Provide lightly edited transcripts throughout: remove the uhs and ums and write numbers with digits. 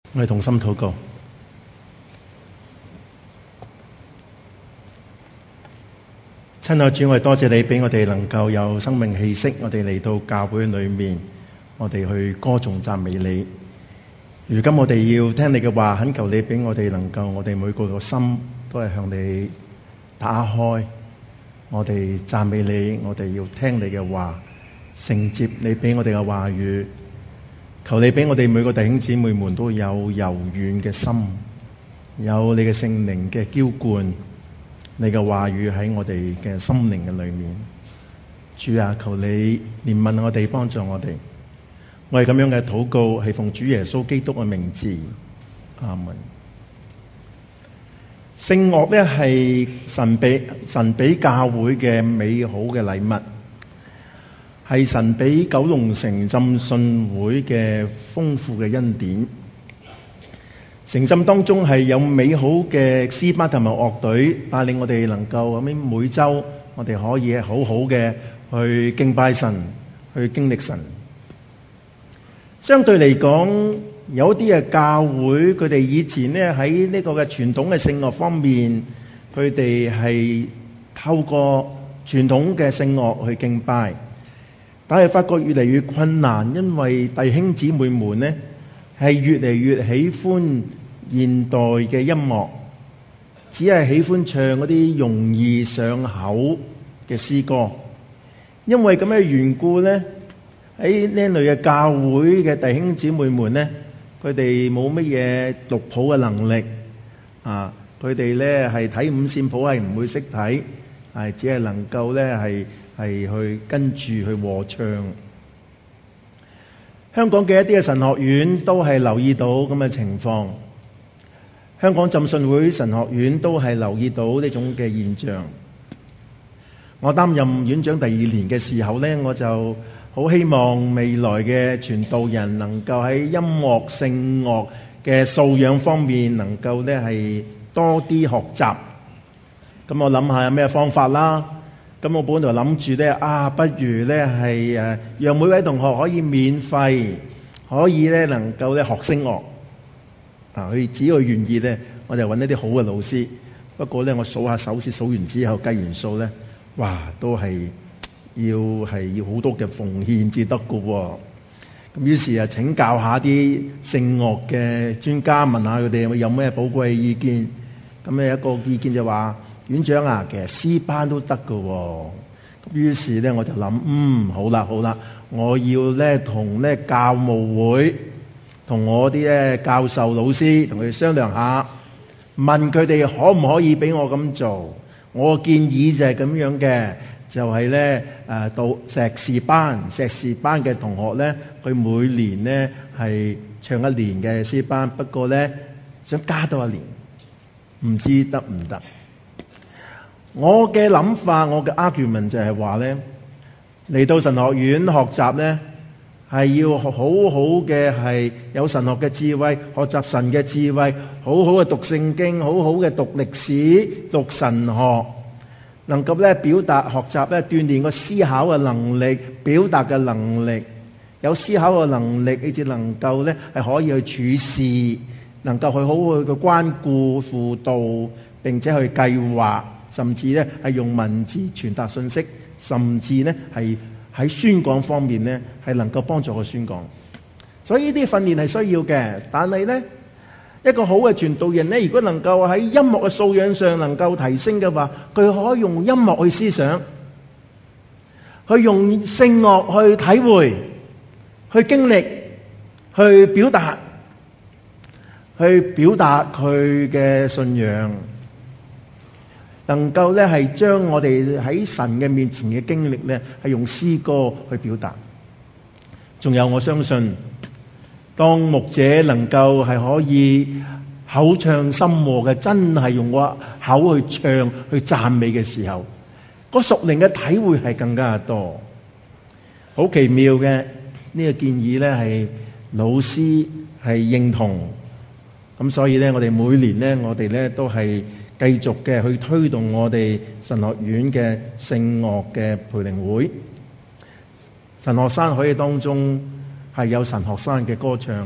我哋同心禱告。親愛主，我哋多謝你俾我哋能夠有生命氣息，我哋嚟到教會裏面，我哋去歌頌讚美你。如今我哋要聽你嘅話，懇求你俾我哋能夠，我哋每個個心都係向你打開，我哋讚美你，我哋要聽你嘅話，承接你俾我哋嘅話語。求你俾我哋每個弟兄姊妹們都有柔軟嘅心，有你嘅聖靈嘅澆灌，你嘅話語喺我哋嘅心靈嘅裏面。主啊，求你憐憫我哋，幫助我哋。我哋咁樣嘅禱告係奉主耶穌基督嘅名字，阿門。聖樂咧係神俾教會嘅美好嘅禮物，係神俾九龍城浸信會嘅豐富嘅恩典。誠心當中係有美好嘅詩班同埋樂隊帶領我哋能夠咁樣每週我哋可以好好嘅去敬拜神，去經歷神。相對嚟講，有啲嘅教會佢哋以前咧喺呢個嘅傳統嘅聖樂方面，佢哋係透過傳統嘅聖樂去敬拜。但係發覺越嚟越困難，因為弟兄姊妹們呢係越嚟越喜歡現代嘅音樂，只係喜歡唱嗰啲容易上口嘅詩歌。因為咁嘅緣故呢，喺呢類嘅教會嘅弟兄姊妹們呢，佢哋冇乜嘢讀譜嘅能力啊，佢哋呢係睇五線譜係唔會識睇，係只係能夠呢係去跟住去和唱。香港嘅一啲嘅神學院都係留意到咁嘅情況，香港浸信會神學院都係留意到呢種嘅現象。我擔任院長第2年嘅時候呢，我就好希望未來嘅傳道人能夠喺音樂聖樂嘅素養方面能夠呢係多啲學習。咁我諗下有咩方法啦。咁我本來諗住咧不如咧係讓每位同學可以免費，可以咧能夠咧學聲樂。佢只要願意咧，我就揾一啲好嘅老師。不過咧，我數下手指，數完之後計完數咧，哇，都係要好多嘅奉獻至得㗎喎。咁於是請教下啲聖樂嘅專家，問下佢哋有咩寶貴意見。咁咧一個意見就話，院長啊，其實詩班都得㗎喎。咁於是咧我就諗，好啦，我要咧同咧教務會，同我啲咧教授老師同佢哋商量下，問佢哋可唔可以俾我咁做。我建議就係咁樣嘅，就係咧到碩士班嘅同學咧，佢每年咧係唱1年嘅詩班，不過咧想加多1年，唔知得唔得？我嘅諗法，我嘅 argument 就係話咧，嚟到神學院學習咧，係要好好嘅係有神學嘅智慧，學習神嘅智慧，好好嘅讀聖經，好好嘅讀歷史、讀神學，能夠咧表達學習咧鍛鍊個思考嘅能力、表達嘅能力，有思考嘅能力，你至能夠咧係可以去處事，能夠去好好去關顧輔導，並且去計劃。甚至咧係用文字傳達信息，甚至咧係喺宣講方面咧係能夠幫助個宣講。所以呢啲訓練係需要嘅，但係咧一個好嘅傳道人咧，如果能夠喺音樂嘅素養上能夠提升嘅話，佢可以用音樂去思想，去用聖樂去體會、去經歷、去表達佢嘅信仰。能夠咧係將我哋喺神嘅面前嘅經歷咧係用詩歌去表達。仲有我相信，當牧者能夠係可以口唱心和嘅，真係用個口去唱去讚美嘅時候，個屬靈嘅體會係更加多。好奇妙嘅呢個建議咧係老師係認同。咁所以咧我哋每年咧我哋咧都係繼續嘅去推動我哋神學院嘅聖樂嘅培靈會。神學生可以當中係有神學生嘅歌唱，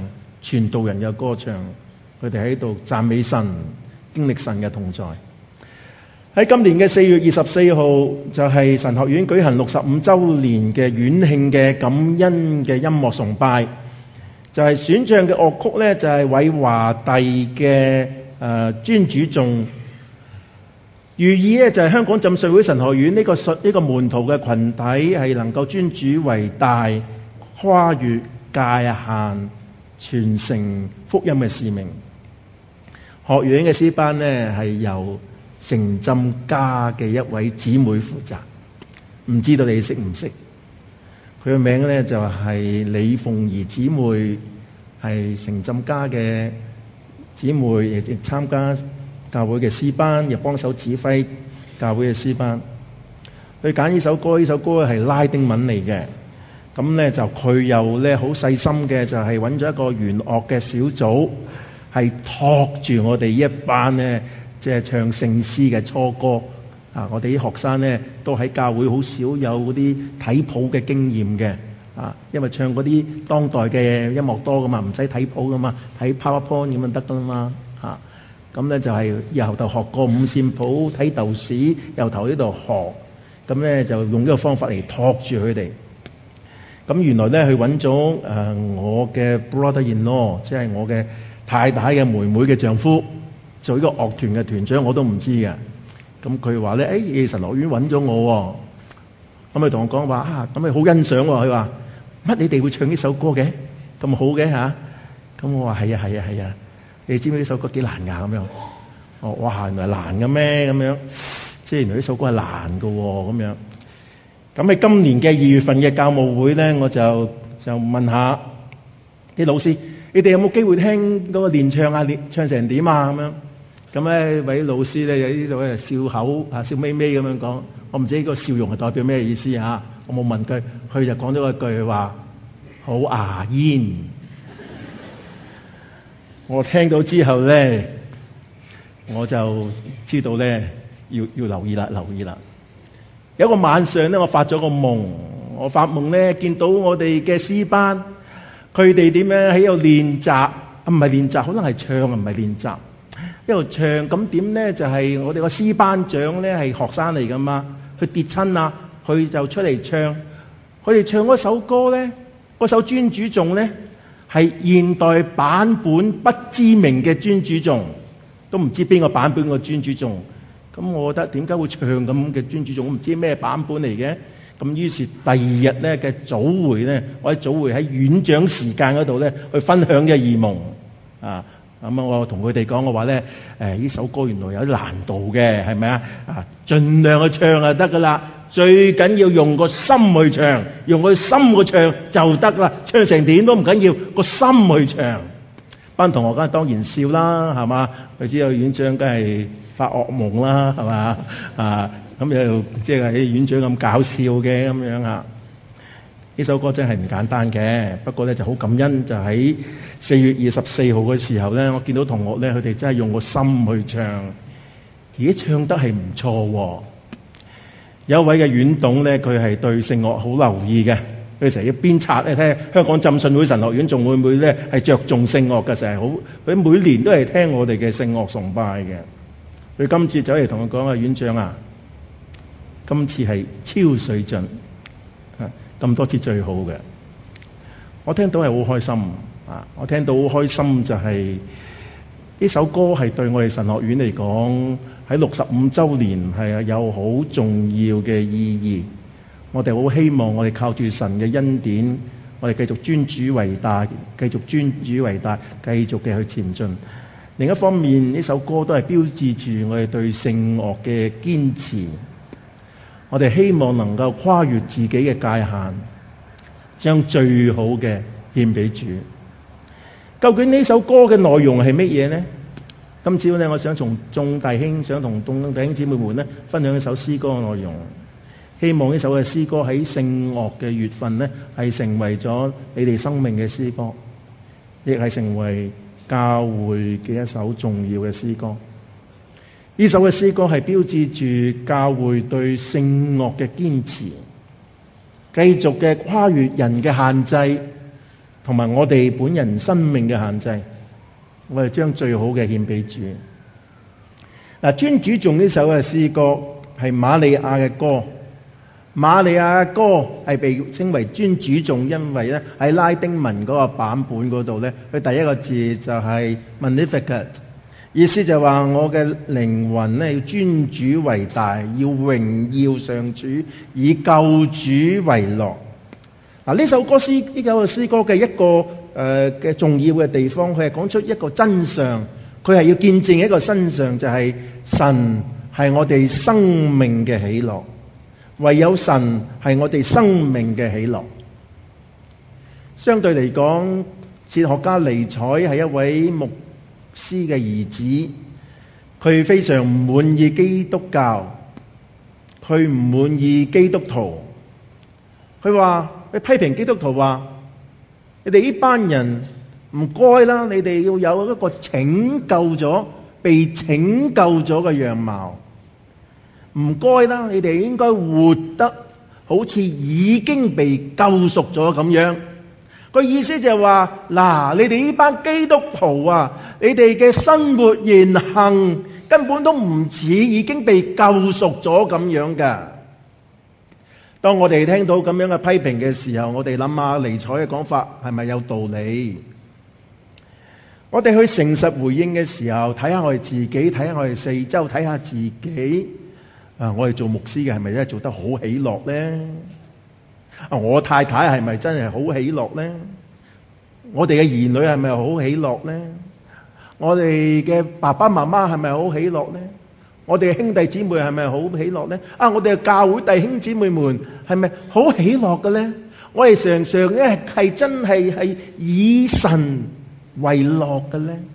傳道人有歌唱，佢哋喺度讚美神，經歷神嘅同在。喺今年嘅4月24號就係神學院舉行65週年嘅院慶嘅感恩嘅音樂崇拜，就係選唱嘅樂曲呢，就係韋華第嘅尊主頌，寓意呢，就係香港浸信會神學院呢個門徒嘅群體係能夠尊主為大，跨越界限，傳承福音嘅使命。學院嘅詩班呢，係由城浸家嘅一位姊妹負責，唔知道你識唔識？佢嘅名咧就係李鳳儀姊妹，係城浸家嘅姊妹，亦參加教會嘅詩班，又幫手指揮教會嘅詩班。佢揀呢首歌，呢首歌係拉丁文嚟嘅。咁咧就佢又咧好細心嘅，就係揾咗一個弦樂嘅小組，係托住我哋呢一班咧。即係唱聖詩嘅初歌啊！我哋啲學生咧都喺教會好少有嗰啲睇譜嘅經驗嘅啊，因為唱嗰啲當代嘅音樂多噶嘛，唔使睇譜噶嘛，睇 PowerPoint 咁就得噶啦嘛嚇。咁咧就係由頭學過五線譜，睇豆豉，由頭呢度學，咁咧就用呢個方法嚟托住佢哋。咁原來咧佢揾咗我嘅 brother-in-law， 即係我嘅太太嘅妹妹嘅丈夫。做呢個樂團嘅團長我都唔知嘅，咁佢話咧，神學院揾咗我，咁佢同我講話咁佢好欣賞喎，佢話乜你哋會唱呢首歌嘅咁好嘅嚇？咁我話係啊，你知唔知呢首歌幾難㗎咁樣？哇原來難嘅咩咁樣？即係原來呢首歌係難嘅喎咁樣。咁喺今年嘅2月份嘅教務會咧，我就問下啲老師，你哋有冇機會聽嗰個練唱啊？唱成點啊？咁樣。咁咧，位老師咧有啲就係笑口笑眯眯咁樣講，我唔知呢個笑容係代表咩意思啊？我冇問佢，佢就講咗一句話：好牙煙。我聽到之後咧，我就知道咧要留意啦。有一個晚上咧，我發咗個夢，我發夢咧見到我哋嘅詩班，佢哋點樣喺度練習？唔係練習，可能係唱，唔係練習。一路唱咁點咧？就係我哋個詩班長咧係學生嚟噶嘛，佢跌親啊，佢就出嚟唱。佢哋唱嗰首歌咧，嗰首尊主頌咧係現代版本不知名嘅尊主頌，都唔知邊個版本嘅尊主頌。咁我覺得點解會唱咁嘅尊主頌？我唔知咩版本嚟嘅。咁於是第二日咧嘅早會咧，我喺早會喺院長時間嗰度咧去分享嘅異夢啊。咁我同佢哋講嘅話咧，呢首歌原來有啲難度嘅，係咪啊？盡量去唱就得噶啦，最緊要用個心去唱，用個心去唱就得啦。唱成點都唔緊要，個心去唱。班同學梗係當然笑啦，係嘛？佢知道院長梗係發惡夢啦，係嘛？咁又即係院長咁搞笑嘅咁樣啊！呢首歌真係唔簡單嘅，不過咧就好感恩，就喺4月24號嘅時候咧，我見到同學咧，佢哋真係用個心去唱，而且唱得係唔錯喎。有一位嘅院董咧，佢係對聖樂好留意嘅，佢成日要鞭策咧，睇下香港浸信會神學院仲會唔會咧係着重聖樂嘅，成日好，佢每年都係聽我哋嘅聖樂崇拜嘅。佢今次走嚟同我講啊，院長啊，今次係超水準。咁多次最好嘅，我聽到係好開心啊！我聽到好開心就係呢首歌係對我哋神學院嚟講喺65週年係有好重要嘅意義。我哋好希望我哋靠住神嘅恩典，我哋繼續尊主為大，繼續尊主為大，繼續嘅去前進。另一方面，呢首歌都係標誌住我哋對聖樂嘅堅持。我哋希望能夠跨越自己嘅界限，將最好嘅獻俾主。究竟呢首歌嘅內容係乜嘢呢？今朝咧，我想從眾弟兄姊妹們咧分享一首詩歌嘅內容。希望呢首嘅詩歌喺聖樂嘅月份咧，係成為咗你哋生命嘅詩歌，亦係成為教會嘅一首重要嘅詩歌。呢首嘅詩歌係標誌住教會對聖樂嘅堅持，繼續嘅跨越人嘅限制， 同埋我哋本人生命嘅限制，我哋將最好嘅獻俾主。嗱，尊主頌呢首嘅詩歌係瑪利亞嘅歌。瑪利亞嘅歌係被稱為尊主頌，因為咧喺拉丁文嗰個版本嗰度咧，佢第一個字就係 Magnificat， 意思就話我嘅靈魂咧要尊主為大，要榮耀上主，以救主為樂。嗱，呢首詩歌嘅一個嘅重要嘅地方，佢係講出一個真相，佢係要見證一個真相，就係神係我哋生命嘅喜樂。唯有神係我哋生命嘅喜樂。相對嚟講，哲學家尼采係一位牧師嘅兒子，佢非常唔滿意基督教，佢唔滿意基督徒。佢批評基督徒話：你哋呢班人唔該啦，你哋要有一個拯救咗、被拯救咗嘅樣貌。唔該啦，你哋應該活得好似已經被救贖咗咁樣。個意思就係話，嗱，你哋呢班基督徒啊，你哋嘅生活言行根本都唔似已經被救贖咗咁樣㗎。當我哋聽到咁樣嘅批評嘅時候，我哋諗下尼采嘅講法係咪有道理？我哋去誠實回應嘅時候，睇下我哋自己，睇下我哋四周，睇下自己。我哋做牧師嘅係咪真係做得好喜樂呢？我太太係咪真係好喜樂呢？我哋嘅兒女係咪好喜樂呢？我哋嘅爸爸媽媽係咪好喜樂呢？我哋嘅兄弟姊妹係咪好喜樂呢？我哋嘅教會弟兄姊妹們係咪好喜樂嘅呢？我哋常常咧係真係以神為樂嘅呢？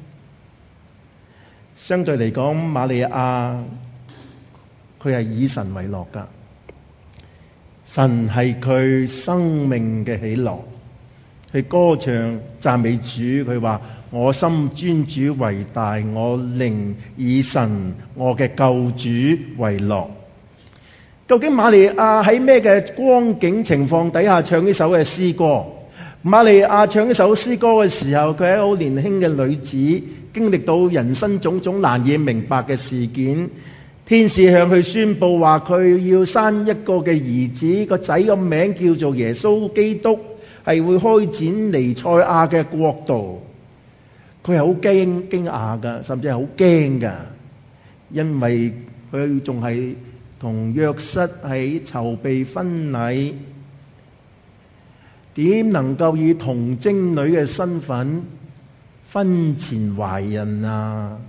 相對嚟講，瑪利亞佢係以神為樂噶，神係佢生命嘅喜樂。佢歌唱讚美主，佢話：我心尊主為大，我靈以神我嘅救主為樂。究竟瑪利亞喺咩嘅光景情況底下唱呢首嘅詩歌？瑪利亞唱呢首詩歌嘅時候，佢係一個好年輕嘅女子，經歷到人生種種難以明白嘅事件。天使向佢宣布話，佢要生一個嘅兒子，個仔個名叫做耶穌基督，係會開展彌賽亞嘅國度。佢係好驚訝噶，甚至係好驚噶，因為佢仲係同約瑟喺籌備婚禮，點能夠以童貞女嘅身份婚前懷孕啊？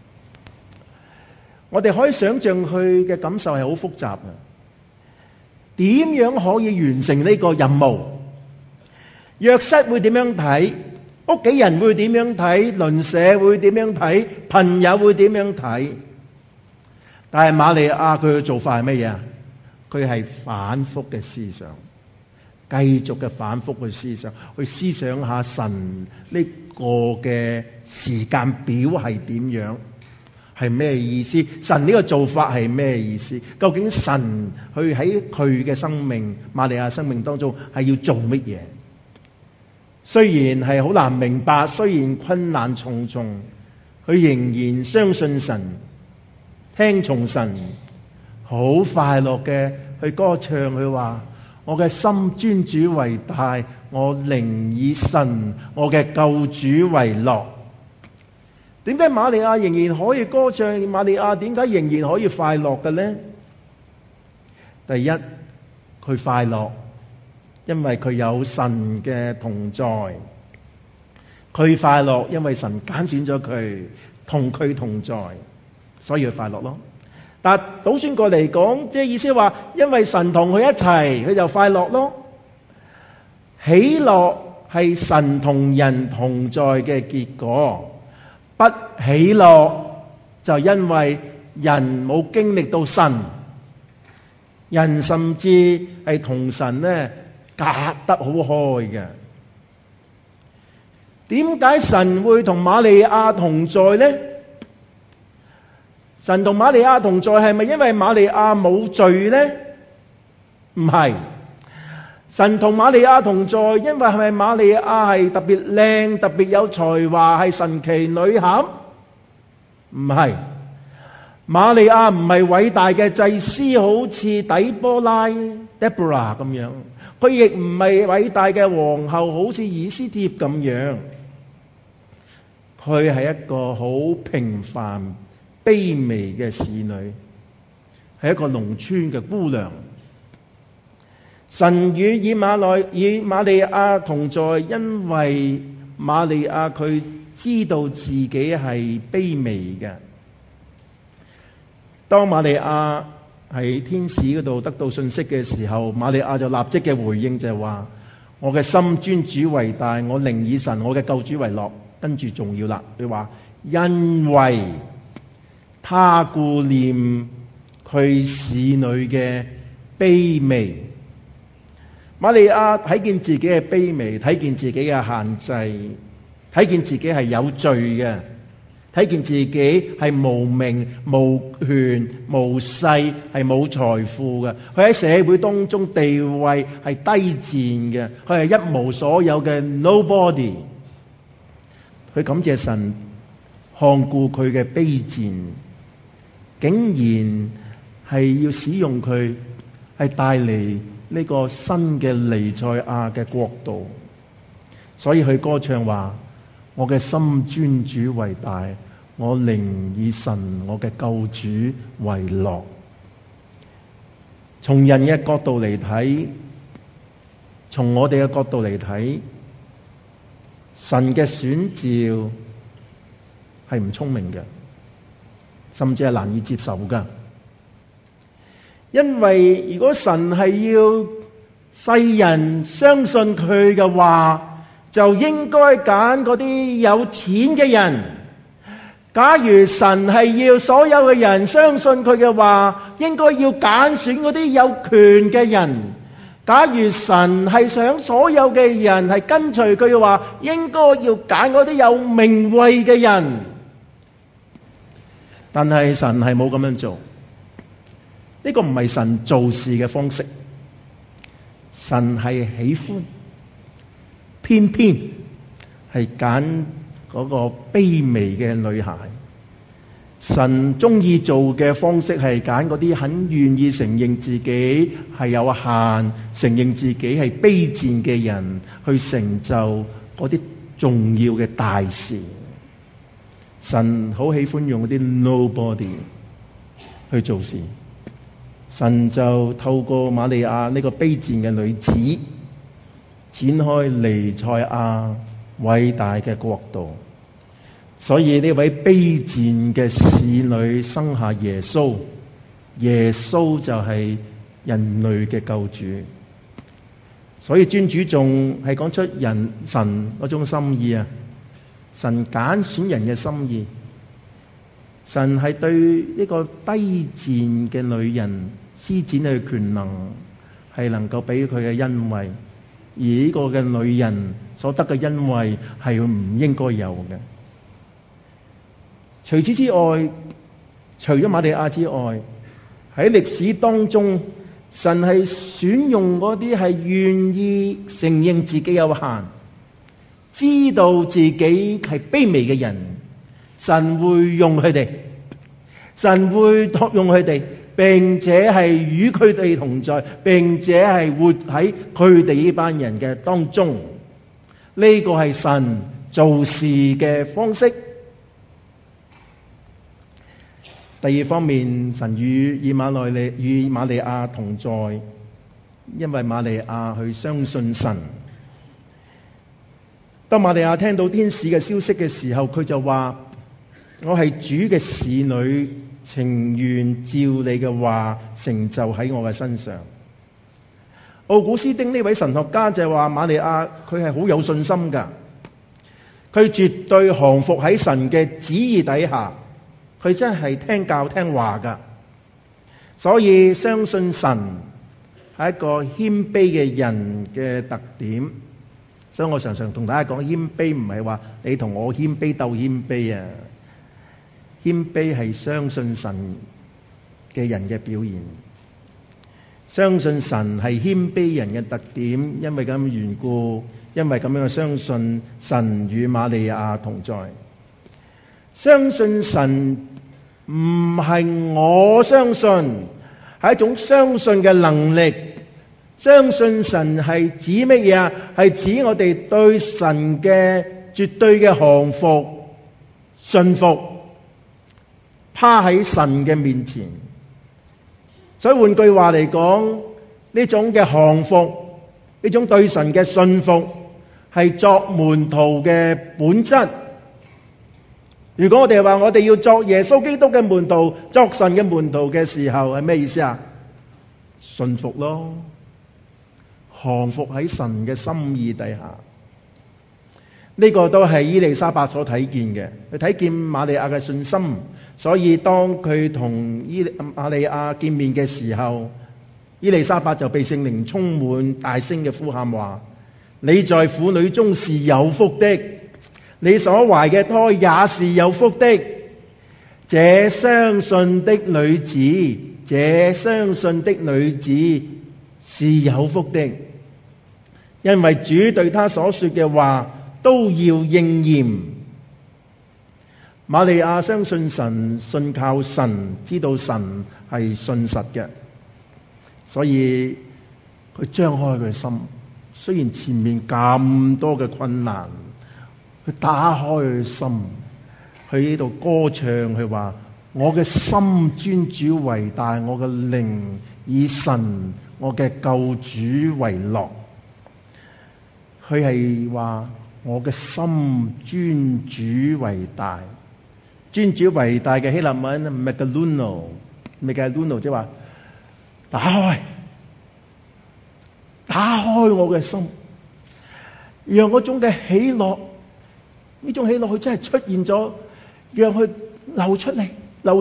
我哋可以想象佢嘅感受係好複雜嘅。點樣可以完成呢個任務？約瑟會點樣睇？屋企人會點樣睇？鄰舍會點樣睇？朋友會點樣睇？但係瑪利亞佢嘅做法係乜嘢啊？佢係反覆嘅思想，繼續嘅反覆嘅思想，去思想下神呢個嘅時間表係點樣？係咩意思？神呢個做法係咩意思？究竟神去喺佢嘅生命，瑪利亞生命當中係要做乜嘢？雖然係好難明白，雖然困難重重，佢仍然相信神，聽從神，好快樂嘅去歌唱。佢話：我嘅心尊主為大，我靈以神我嘅救主為樂。點解瑪利亞仍然可以歌唱？瑪利亞點解仍然可以快樂嘅呢？第一，佢快樂，因為佢有神嘅同在。佢快樂，因為神揀選咗佢，同佢同在，所以佢快樂咯。但倒轉過嚟講，即係意思話，因為神同佢一齊，佢就快樂咯。喜樂係神同人同在嘅結果。不喜樂就因為人冇經歷到神，人甚至係同神呢隔得好開嘅。點解神會同瑪利亞同在呢？神同瑪利亞同在係咪因為瑪利亞冇罪呢？唔係， 神同瑪利亞同在，因為係咪瑪利亞係特別靚、特別有才華、係神奇女俠？唔係，瑪利亞唔係偉大嘅祭司，好似底波拉 Deborah 咁樣，佢亦唔係偉大嘅皇后，好似以斯帖咁樣。佢係一個好平凡、卑微嘅侍女，係一個農村嘅姑娘。神與瑪利亞同在，因為瑪利亞佢知道自己係卑微嘅。當瑪利亞喺天使嗰度得到信息嘅時候，瑪利亞就立即嘅回應就係話：我嘅心尊主為大，我寧以神我嘅救主為樂。跟住仲要啦，佢話因為他顧念佢使女嘅卑微。瑪利亞睇見自己嘅卑微，睇見自己嘅限制，睇見自己係有罪嘅，睇見自己係無名、無權、無勢，係冇財富嘅。佢喺社會當中地位係低賤嘅，佢係一無所有嘅 nobody。佢感謝神看顧佢嘅卑賤，竟然係要使用佢，係帶嚟呢個新嘅彌賽亞嘅國度。所以佢歌唱話：我嘅心尊主為大，我寧以神我嘅救主為樂。從人嘅角度嚟睇，從我哋嘅角度嚟睇，神嘅選召係唔聰明嘅，甚至係難以接受㗎。因為如果神係要世人相信佢嘅話，就應該揀嗰啲有錢嘅人。假如神係要所有嘅人相信佢嘅話，應該要揀選嗰啲有權嘅人。假如神係想所有嘅人係跟隨佢嘅話，應該要揀嗰啲有名位嘅人。但係神係冇咁樣做，呢個唔係神做事嘅方式。神係喜歡，偏偏係揀嗰個卑微嘅女孩。神中意做嘅方式係揀嗰啲很願意承認自己係有限，承認自己係卑賤嘅人，去成就嗰啲重要嘅大事。神好喜歡用嗰啲 nobody 去做事。神就透過瑪利亞呢個卑賤嘅女子，展開彌賽亞偉大嘅國度。所以呢位卑賤嘅侍女生下耶穌，耶穌就係人類嘅救主。所以尊主仲係講出神嗰種心意啊！神揀選人嘅心意，神係對呢個低賤嘅女人施展嘅權能，係能夠俾佢嘅恩惠，而呢個嘅女人所得嘅恩惠係唔應該有嘅。除此之外，除咗瑪利亞之外，喺歷史當中，神係選用嗰啲係願意承認自己有限，知道自己係卑微嘅人，神會用佢哋，神會託用佢哋，並且係與佢哋同在，並且係活喺佢哋呢班人嘅當中。呢個係神做事嘅方式。第二方面，神與瑪利亞同在，因為瑪利亞去相信神。當瑪利亞聽到天使嘅消息嘅時候，佢就話：我係主嘅使女，情願照你嘅話成就喺我嘅身上。奧古斯丁呢位神學家就話瑪利亞佢係好有信心㗎，佢絕對降服喺神嘅旨意底下。佢真係聽教聽話㗎，所以相信神係一個謙卑嘅人嘅特點。所以我常常同大家講，謙卑唔係話你同我謙卑鬥謙卑啊，謙卑係相信神嘅人嘅表現。 相信神係謙卑人嘅特點，因為咁嘅緣故，因為咁樣嘅相信神與瑪利亞同在。相信神唔係我相信，係一種相信嘅能力。相信神係指乜嘢啊？係指我哋對神嘅絕對嘅降服、信服，趴喺神嘅面前。所以換句話嚟講，呢種嘅降服，呢種對神嘅信服，係作門徒嘅本質。如果我哋話我哋要作耶穌基督嘅門徒，作神嘅門徒嘅時候，係咩意思啊？信服咯，降服喺神嘅心意底下。呢個都係伊麗莎白所睇見嘅，佢睇見瑪利亞嘅信心，所以當佢同瑪利亞見面嘅時候，伊麗莎白就被聖靈充滿，大聲嘅呼喊話：你在婦女中是有福的，你所懷嘅胎也是有福的。這相信的女子，這相信的女子是有福的，因為主對她所說嘅話都要應驗。瑪利亞相信神，信靠神，知道神係信實嘅，所以佢張開佢心。雖然前面咁多嘅困難，佢打開佢心，去呢度歌唱，佢話：我嘅心尊主為大，我嘅靈以神我嘅救主為樂。佢係話我嘅心尊主為大，尊主為大嘅希臘文 megaluno 即係話打開我嘅心，讓嗰種嘅喜樂，呢種喜樂佢真係出現咗，讓佢流出嚟，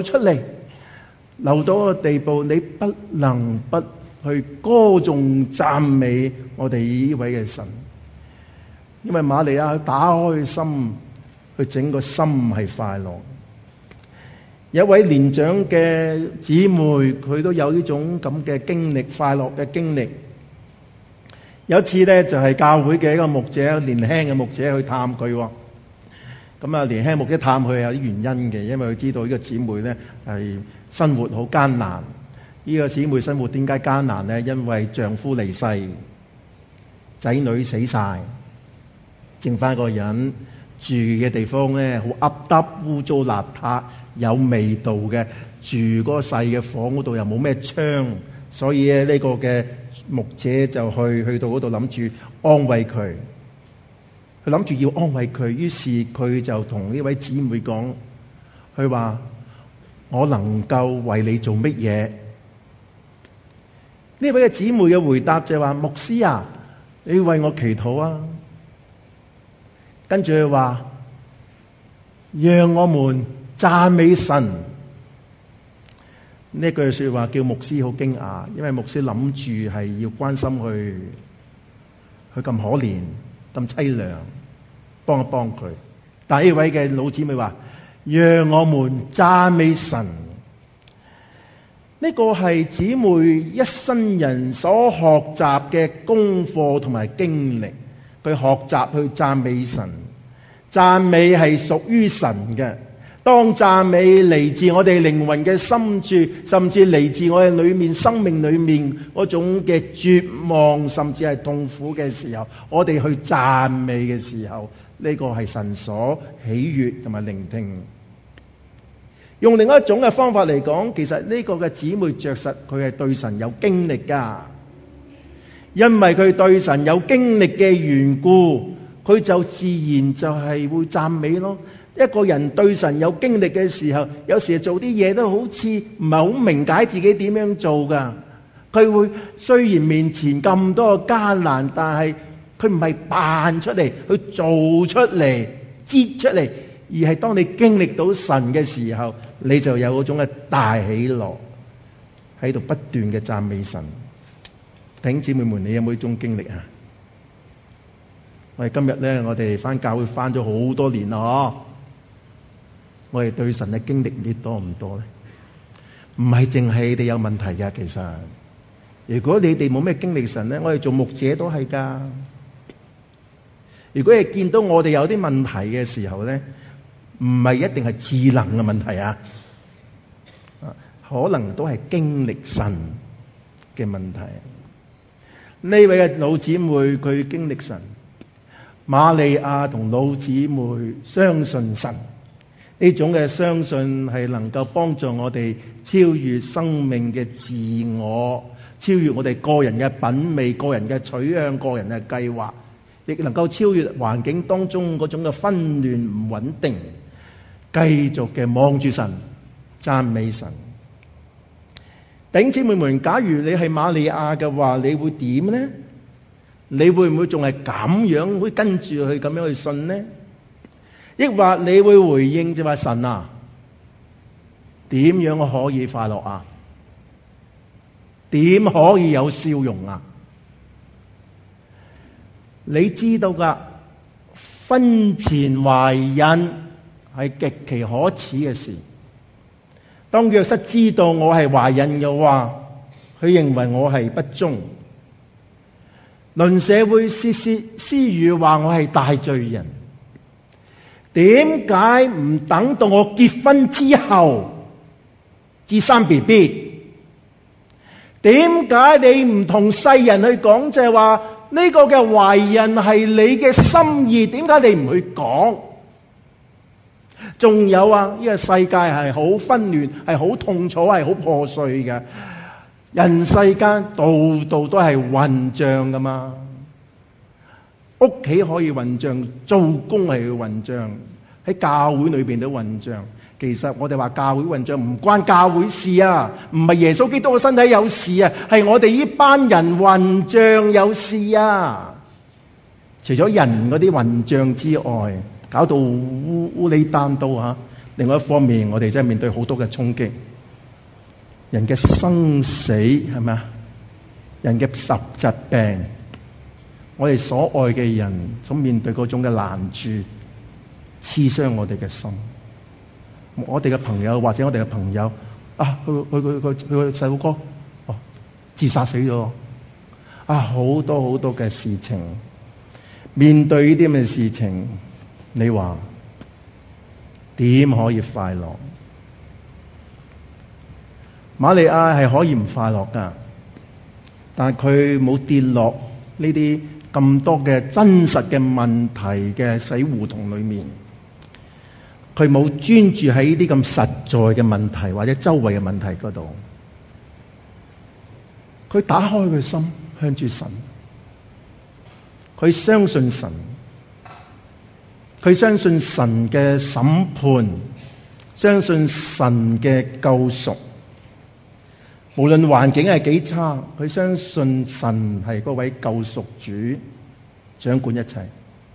流到一個地步，你不能不去歌頌讚美我哋呢位嘅神。因為瑪利亞打開心，佢整個心係快樂。有一位年長嘅姊妹，佢都有呢種咁嘅經歷，快樂嘅經歷。有一次咧，就係教會嘅一個牧者，年輕嘅牧者去探佢。咁啊，年輕牧者探佢有啲原因嘅，因為佢知道呢個姊妹咧係生活好艱難。呢個姊妹生活點解艱難咧？因為丈夫離世，仔女死晒，剩翻個人住嘅地方咧，好噏耷、污糟邋遢、有味道嘅，住嗰個細嘅房嗰度又冇咩窗，所以咧呢個嘅牧者就去到嗰度諗住安慰佢，佢諗住要安慰佢，於是佢就同呢位姊妹講，佢話：我能夠為你做乜嘢？呢位嘅姊妹嘅回答就係話：牧師啊，你為我祈禱啊！跟住佢話：讓我們讚美神。呢句說話叫牧師好驚訝，因為牧師諗住係要關心佢咁可憐、咁淒涼，幫一幫佢。但係呢位嘅老姊妹話：讓我們讚美神。呢個係姊妹一生人所學習嘅功課同埋經歷。佢學習去讚美神，讚美係屬於神嘅。當讚美嚟自我哋靈魂嘅深處，甚至嚟自我哋裏面生命裏面嗰種嘅絕望，甚至係痛苦嘅時候，我哋去讚美嘅時候，呢個係神所喜悅同埋聆聽。用另一種嘅方法嚟講，其實呢個嘅姊妹着實佢係對神有經歷噶。因為佢對神有經歷嘅緣故，佢就自然就係會讚美咯。一個人對神有經歷嘅時候，有時做啲嘢都好似唔係好明解自己點樣做噶。佢會雖然面前咁多嘅艱難，但係佢唔係扮出嚟，去做出嚟，擠出嚟，而係當你經歷到神嘅時候，你就有嗰種嘅大喜樂喺度不斷嘅讚美神。弟兄姊妹們，你有冇呢種經歷啊？我哋今日咧，我哋翻教會翻咗好多年啦，我哋對神嘅經歷，你多唔多咧？唔係淨係你哋有問題噶，其實如果你哋冇咩經歷神咧，我哋做牧者都係㗎。如果你見到我哋有啲問題嘅時候咧，唔係一定係智能嘅問題啊，可能都係經歷神嘅問題。呢位嘅老姊妹佢經歷神，瑪利亞同老姊妹相信神，呢種嘅相信係能夠幫助我哋超越生命嘅自我，超越我哋個人嘅品味、個人嘅取向、個人嘅計劃，亦能夠超越環境當中嗰種嘅紛亂唔穩定，繼續嘅望住神，讚美神。弟兄姊妹們，假如你係瑪利亞嘅話，你會點呢？你會唔會仲係咁樣會跟住佢咁樣去信呢？抑或你會回應就話神啊，點樣我可以快樂啊？點可以有笑容啊？你知道㗎，婚前懷孕係極其可恥嘅事。當約瑟知道我係懷孕嘅話，佢認為我係不忠，鄰舍會竊竊私語話我係大罪人。點解唔等到我結婚之後至生 BB？ 點解你唔同世人去講，就係話呢個嘅懷孕係你嘅心意？點解你唔去講？仲有啊，呢個世界係好紛亂，係好痛楚，係好破碎嘅。人世間度度都係混帳噶嘛，屋企可以混帳，做工係要混帳，喺教會裏邊都混帳。其實我哋話教會混帳唔關教會事啊，唔係耶穌基督嘅身體有事啊，係我哋呢班人混帳有事啊。除咗人嗰啲混帳之外，搞到烏里單刀嚇。另外一方面，我哋真係面對好多嘅衝擊，人嘅生死係咪啊？人嘅疾病，我哋所愛嘅人所面對嗰種嘅難處，刺傷我哋嘅心。我哋嘅朋友或者我哋嘅朋友啊，佢細佬哥自殺死咗啊！好多好多嘅事情，面對呢啲咁嘅事情，你話點可以快樂？瑪利亞係可以唔快樂㗎，但係佢冇跌落呢啲咁多嘅真實嘅問題嘅死胡同裏面。佢冇專注喺呢啲咁實在嘅問題或者周圍嘅問題嗰度，佢打開佢心向住神，佢相信神，佢相信神嘅審判，相信神嘅救贖。無論環境係幾差，佢相信神係嗰位救贖主，掌管一切。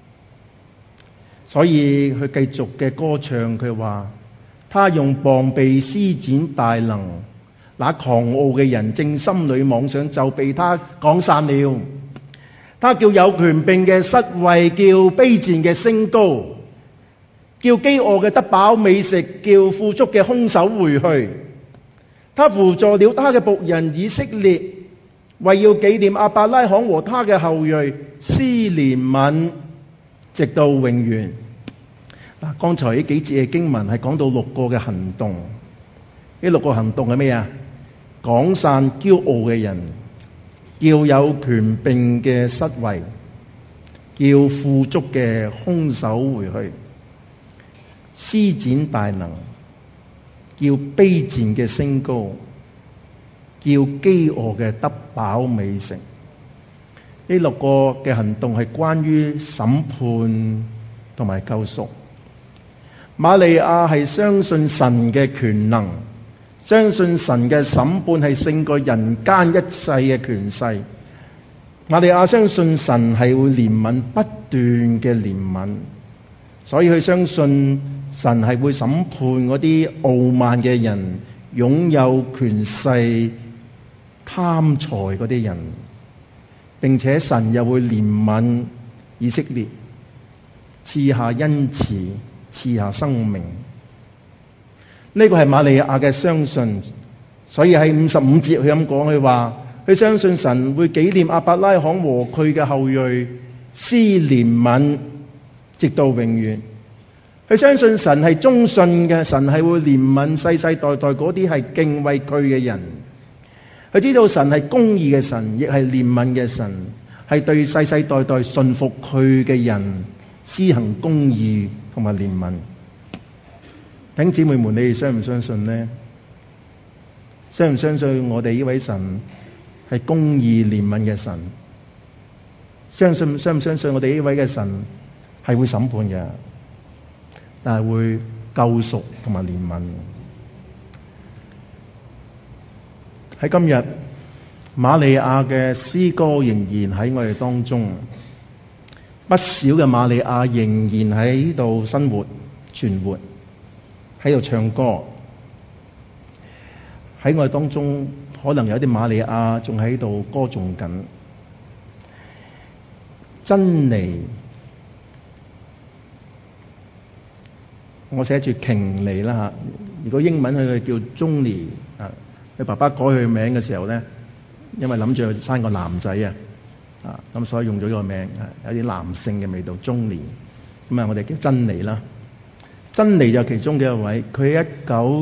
所以佢繼續嘅歌唱，佢話：他用膀臂施展大能，那狂傲嘅人正心裏妄想，就被他趕散了。他叫有權柄嘅失位，叫卑賤嘅升高，叫飢餓嘅得飽美食，叫富足嘅空手回去。他扶助了他嘅僕人以色列，為要紀念亞伯拉罕和他嘅後裔，施憐憫直到永遠。嗱，剛才呢幾節嘅經文係講到6個嘅行動，呢6個行動係咩啊？趕散驕傲嘅人，叫有權柄嘅失位，叫富足嘅空手回去，施展大能，叫卑賤嘅升高，叫飢餓嘅得飽美食。呢6個嘅行動係關於審判同埋救贖。瑪利亞係相信神嘅權能，相信神嘅審判係勝過人間一切嘅權勢。瑪利亞相信神係會憐憫，不斷嘅憐憫，所以佢相信神係會審判嗰啲傲慢嘅人，擁有權勢、貪財嗰啲人，並且神又會憐憫以色列，賜下恩慈，賜下生命。呢個係瑪利亞嘅相信，所以喺55節佢咁講，佢話佢相信神會紀念亞伯拉罕和佢嘅後裔，施憐憫直到永遠。佢相信神係忠信嘅，神係會憐憫世世代代嗰啲係敬畏佢嘅人。佢知道神係公義嘅神，亦係憐憫嘅神，係對世世代代信服佢嘅人施行公義同埋憐憫。弟兄姊妹們，你哋相唔相信呢？相唔相信我哋呢位神係公義憐憫嘅神？相唔相信我哋呢位嘅神係會審判嘅，但係會救贖同埋憐憫。喺今日，瑪利亞嘅詩歌仍然喺我哋當中，不少嘅瑪利亞仍然喺度生活存活，喺度唱歌。喺我哋當中，可能有啲瑪利亞仲喺度歌頌緊珍妮。我寫住瓊妮啦嚇。如果英文佢叫 Johnny 啊，佢爸爸改佢名嘅時候咧，因為諗住生個男仔啊，咁所以用咗呢個名，有啲男性嘅味道 Johnny。咁啊，我哋叫珍妮啦。珍妮就其中嘅一位，佢喺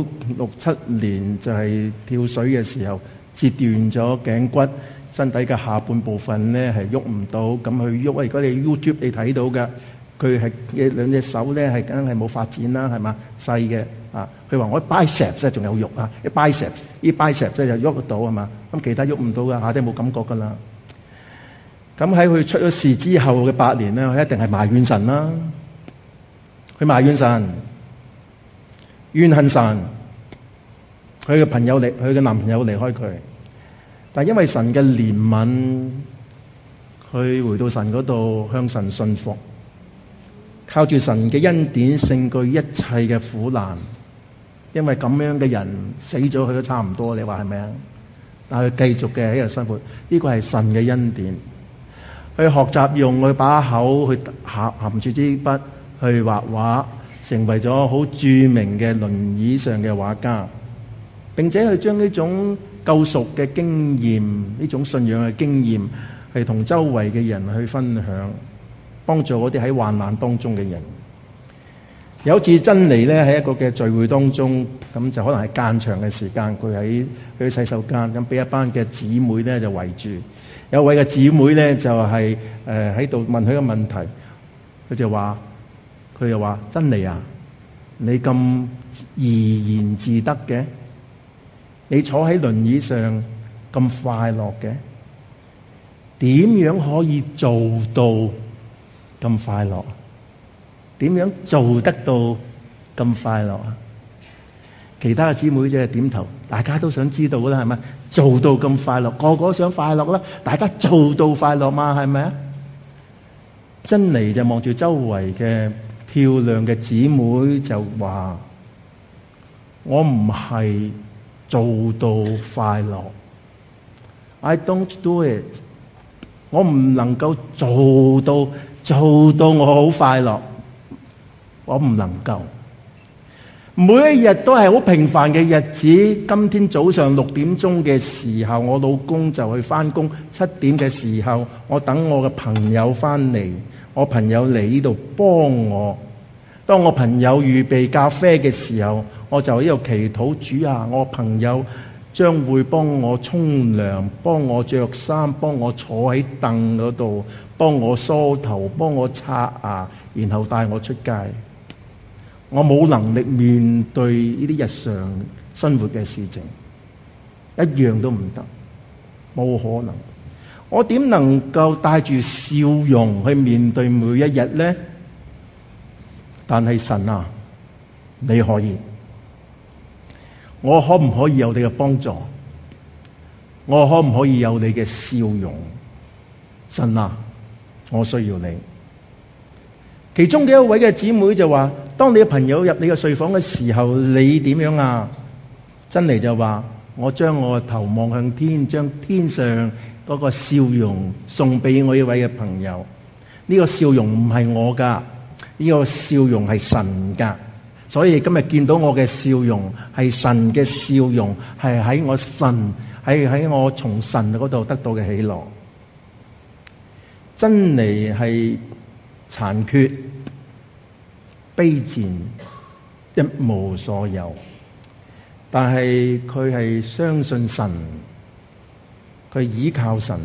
1967年就係跳水嘅時候截斷咗頸骨，身體嘅下半部分咧係喐唔到，咁佢喐。如果你 YouTube 你睇到嘅，佢係嘅兩隻手咧係梗係冇發展啦，係嘛，細嘅啊。佢話我 biceps 咧仲有肉啊，啲 biceps 咧就喐得到係嘛，咁其他喐唔到㗎，下低冇感覺㗎啦。咁喺佢出咗事之後嘅8年咧，佢一定係埋怨神啦。佢埋怨神，怨恨神，佢嘅男朋友離開佢，但因為神嘅憐憫，佢回到神嗰度向神信服，靠住神嘅恩典勝過一切嘅苦難。因為咁樣嘅人死咗佢都差唔多，你話係咪啊？但係佢繼續嘅喺度生活，呢個係神嘅恩典。佢學習用佢把口去含住支筆去畫畫，成為咗好著名嘅輪椅上嘅畫家。並且佢將呢種救贖嘅經驗，呢種信仰嘅經驗，係同周圍嘅人去分享，幫助嗰啲喺患難當中嘅人。有一次珍妮咧喺一個嘅聚會當中，咁就可能係間長嘅時間，佢喺佢洗手間，咁俾一班嘅姊妹咧就圍住。有位嘅姊妹咧就係喺度問佢個問題，佢就話珍妮啊，你咁怡然自得嘅，你坐喺輪椅上咁快樂嘅，點樣可以做到咁快樂？點樣做得到咁快樂啊？其他嘅姊妹就係點頭，大家都想知道啦，係咪？做到咁快樂，個個想快樂啦，大家做到快樂嘛，係咪啊？珍妮就望住周圍嘅漂亮嘅姊妹就話：我唔係做到快樂 ，I don't do it， 我唔能夠做到我好快樂。我唔能夠，每一日都係好平凡嘅日子。今天早上6點鐘嘅時候，我老公就去返工；7點嘅時候，我等我嘅朋友返嚟，我朋友嚟呢度幫我。當我朋友預備咖啡嘅時候，我就喺度祈禱：主啊，我朋友將會幫我沖涼，幫我着衫，幫我坐喺凳嗰度，幫我梳頭，幫我刷牙，然後帶我出街。我冇能力面對呢啲日常生活嘅事情，一樣都唔得，冇可能。我點能夠帶住笑容去面對每一日呢？但係神啊，你可以。我可唔可以有你嘅幫助？我可唔可以有你嘅笑容？神啊，我需要你。其中嘅一位嘅姊妹就話：當你嘅朋友入你嘅睡房嘅時候，你點樣啊？珍妮就話：我將我嘅頭望向天，將天上嗰個笑容送俾我呢位嘅朋友。呢個笑容唔係我噶，呢個笑容係神噶。 所以今日見到我嘅笑容係神嘅笑容，係喺我從神嗰度得到嘅喜樂。真理係殘缺、卑賤、一無所有，但係佢係相信神，佢倚靠神，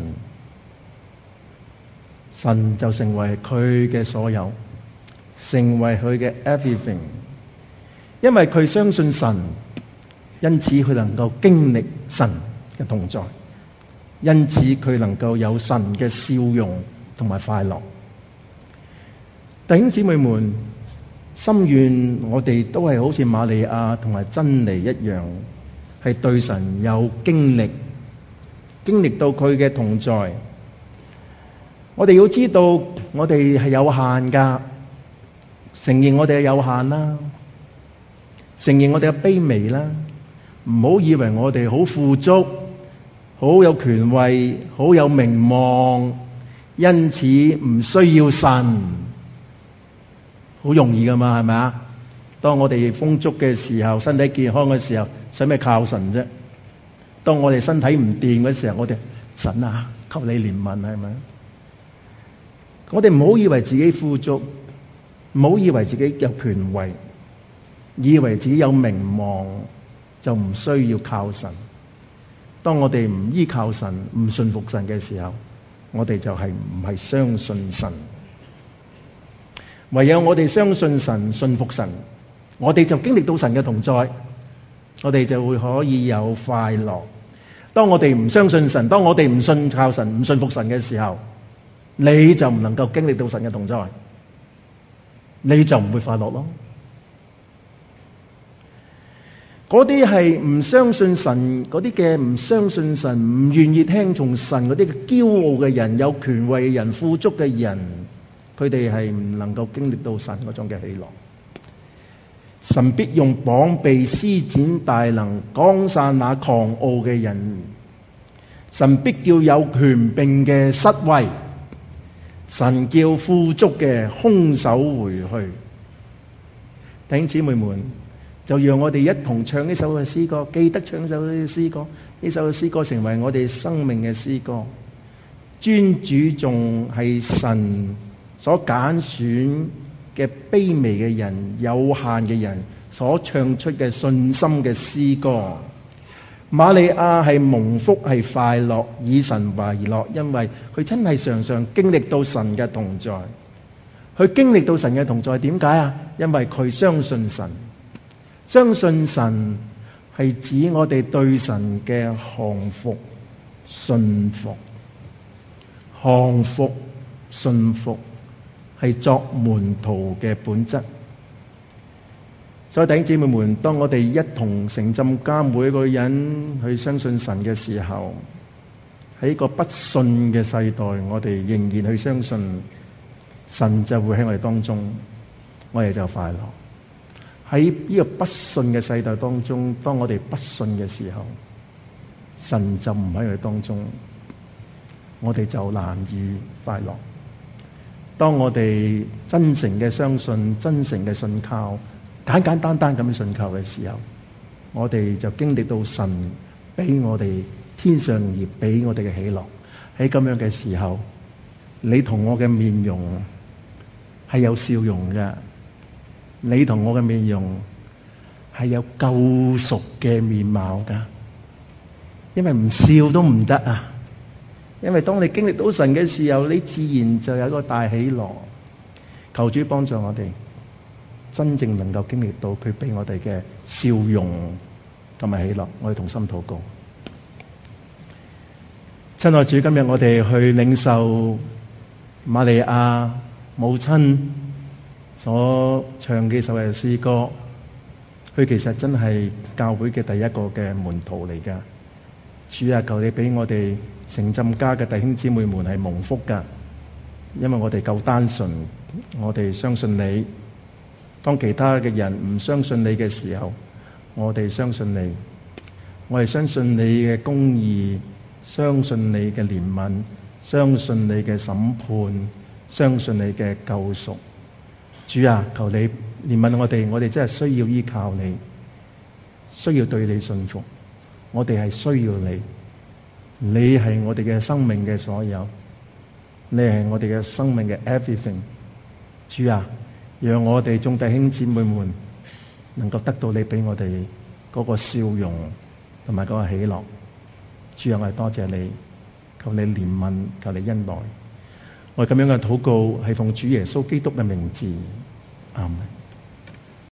神就成為佢嘅所有，成為佢嘅 everything。因為佢相信神，因此佢能夠經歷神嘅同在，因此佢能夠有神嘅笑容同埋快樂。弟兄姊妹們，心願我哋都係好似瑪利亞同埋珍妮一樣，係對神有經歷到佢嘅同在。我哋要知道我哋係有限㗎，承認我哋係有限啦，承認我哋嘅卑微啦，唔好以為我哋好富足、好有權位、好有名望，因此唔需要神。好容易㗎嘛，係咪啊？當我哋豐足嘅時候，身體健康嘅時候，使咩靠神啫？當我哋身體唔掂嘅時候，我哋神啊，求你憐憫，係咪？我哋唔好以為自己富足，唔好以為自己有權位，以為自己有名望就唔需要靠神。當我哋唔依靠神、唔信服神嘅時候，我哋就係唔係相信神。唯有我哋相信神、信服神，我哋就經歷到神嘅同在，我哋就會可以有快樂。當我哋唔相信神，當我哋唔信靠神、唔信服神嘅時候，你就唔能夠經歷到神嘅同在，你就唔會快樂咯。嗰啲係唔相信神，嗰啲嘅唔相信神、唔願意聽從神嗰啲嘅驕傲嘅人、有權位嘅人、富足嘅人，佢哋係唔能夠經歷到神嗰種嘅喜樂。神必用膀臂施展大能，趕散那狂傲嘅人。神必叫有權柄嘅失位，神叫富足嘅空手回去。弟兄姊妹們，就讓我哋一同唱呢首嘅詩歌，記得唱呢首嘅詩歌。呢首嘅詩歌成為我哋生命嘅詩歌。尊主頌係神所揀選嘅卑微嘅人、有限嘅人所唱出嘅信心嘅詩歌。瑪利亞係蒙福，係快樂，以神為樂，因為佢真係常常經歷到神嘅同在。佢經歷到神嘅同在，點解啊？因為佢相信神。相信神係指我哋對神嘅降服、信服。降服、信服係作門徒嘅本質。所以弟兄姊妹們，當我哋一同成浸家每一個人去相信神嘅時候，喺個不信嘅世代，我哋仍然去相信神，就會喺我哋當中，我哋就快樂。喺呢個不信嘅世代當中，當我哋不信嘅時候，神就唔喺我哋當中，我哋就難以快樂。當我哋真誠嘅相信、真誠嘅信靠、簡簡單單咁信靠嘅時候，我哋就經歷到神俾我哋天上而俾我哋嘅喜樂。喺咁樣嘅時候，你同我嘅面容係有笑容嘅，你同我嘅面容係有救贖嘅面貌噶。因為唔笑都唔得啊！因為當你經歷到神嘅時候，你自然就有一個大喜樂。求主幫助我哋，真正能夠經歷到佢俾我哋嘅笑容同埋喜樂。我哋同心禱告。親愛主，今日我哋去領受瑪利亞母親所唱嘅首嘅詩歌，佢其實真係教會嘅第一個嘅門徒嚟㗎。主啊，求你俾我哋成浸家嘅弟兄姊妹們係蒙福㗎，因為我哋夠單純，我哋相信你。當其他嘅人唔相信你嘅時候，我哋相信你。我哋相信你嘅公義，相信你嘅憐憫，相信你嘅審判，相信你嘅救贖。主啊，求你憐憫我哋，我哋真係需要依靠你，需要對你信服。我哋係需要你，你係我哋嘅生命嘅所有，你係我哋嘅生命嘅 everything。主啊，讓我哋眾弟兄姊妹們能夠得到你俾我哋嗰個笑容同埋嗰個喜樂。主啊，我哋多謝你，求你憐憫，求你恩待。我哋咁樣嘅禱告係奉主耶穌基督嘅名字，阿們。